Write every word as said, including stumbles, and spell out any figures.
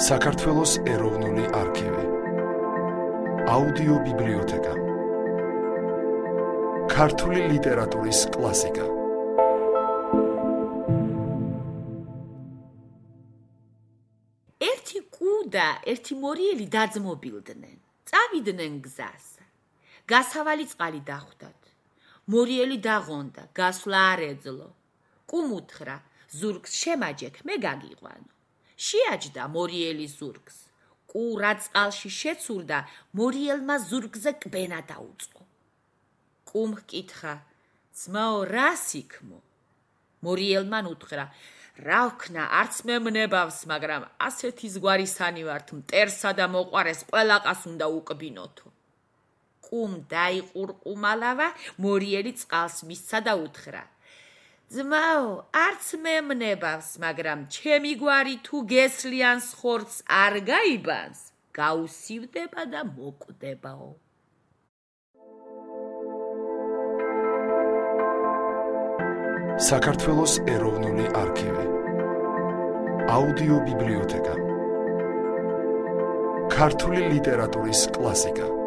საქართველოს ეროვნული არქივი, აუდიო ბიბლიოთეკა, ქართული ლიტერატურის კლასიკა. ერთი კუ და ერთი მორიელი დაძმობილდნენ, წავიდნენ გზას. გასავალი წყალი დახვდათ. მორიელი დაღონდა, გასვლა არ ეძლო. კუმ უთხრა, ზურგს შემაჯექ, მე გაგიყვანო. შეაჯდა მორიელი ზურგს. კუ რა წყალში შეცურდა, მორიელმა ზურგზე კბენა დაუწყო. კუმ ჰკითხა, ძმაო, რა სიქმო? მორიელმა უთხრა, რა ვქნა, არც მე მნებავს, მაგრამ ასეთი ზღვარისანი ვართ, მტერსა და მოყვარეს ყველაყას უნდა უკბინოთო. კუმ დაიყურყუმალავა, მორიელი წყალს მისცა და უთხრა, ძმაო, არც მე მნებავს, მაგრამ ჩემი გვარი თუ გესლიანს ხორცს არ გაიბანს, გაუსივდება და მოკვდებაო. საქართველოს ეროვნული არქივი, აუდიო ბიბლიოთეკა, ქართული ლიტერატურის კლასიკა.